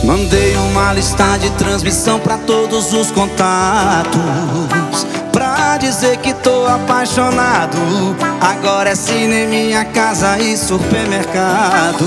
Mandei uma lista de transmissão pra todos os contatos, pra dizer que tô apaixonado. Agora é cinema, casa e supermercado.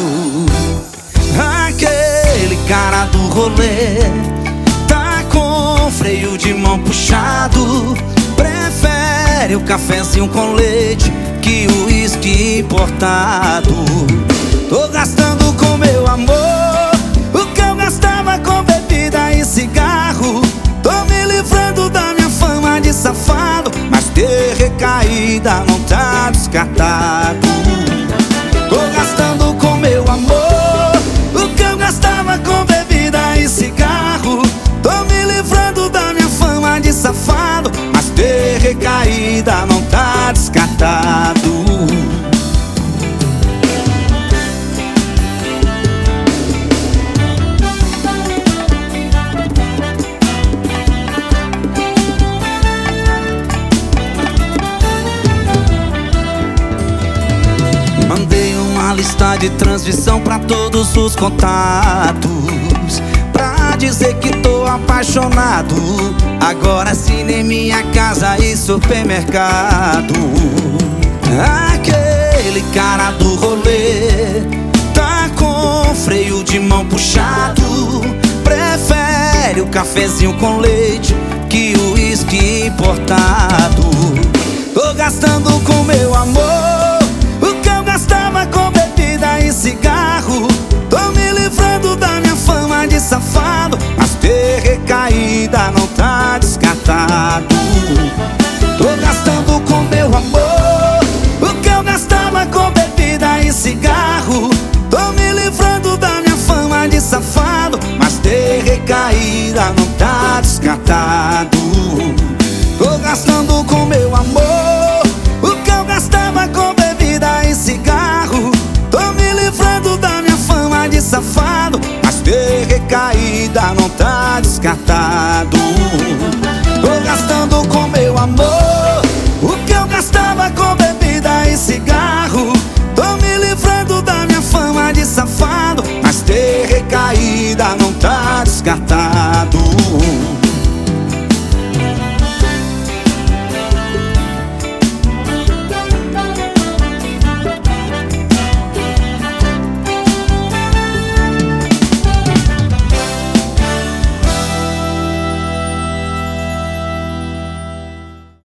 Aquele cara do rolê tá com freio de mão puxado, prefere o cafezinho com leite que o uísque importado. Tô gastando com meu amor o que eu gastava com bebida e cigarro. Tô me livrando da minha fama de safado, mas ter recaída não tá descartado. Tô gastando com meu amor o que eu gastava com bebida e cigarro. Tô me livrando da minha fama de safado, mas ter recaída não tá descartado. Mandei uma lista de transmissão pra todos os contatos, pra dizer que tô apaixonado. Agora é cinema, casa e supermercado. Aquele cara do rolê tá com freio de mão puxado, prefere o cafezinho com leite que o uísque importado. Tô gastando com meu amor o que eu gastava com bebida e cigarro. Tô me livrando da minha fama de safado, mas ter recaída não tá descartado. Tô gastando com meu amor o que eu gastava com bebida e cigarro. Tô me livrando da minha fama de safado, mas ter recaída não tá descartado. Tô gastando com meu amor o que eu gastava com bebida e cigarro. Tô me livrando da minha fama de safado, mas ter recaída não tá descartado. Tô gastando com meu amor o que eu gastava com bebida e cigarro. Tô me livrando da minha fama de safado, mas ter recaída não tá descartado.